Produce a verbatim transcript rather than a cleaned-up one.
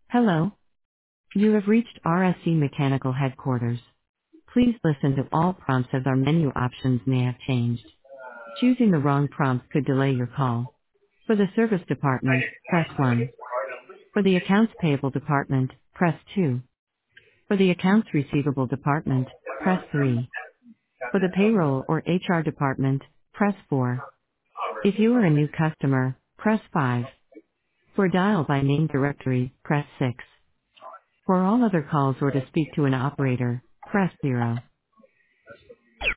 Hello. You have reached R S C Mechanical Headquarters. Please listen to all prompts as our menu options may have changed. Choosing the wrong prompt could delay your call. For the service department, press one. For the accounts payable department, press two. For the accounts receivable department, press three. For the payroll or H R department, press four. If you are a new customer, press five. For dial by name directory, press six. For all other calls or to speak to an operator, press zero.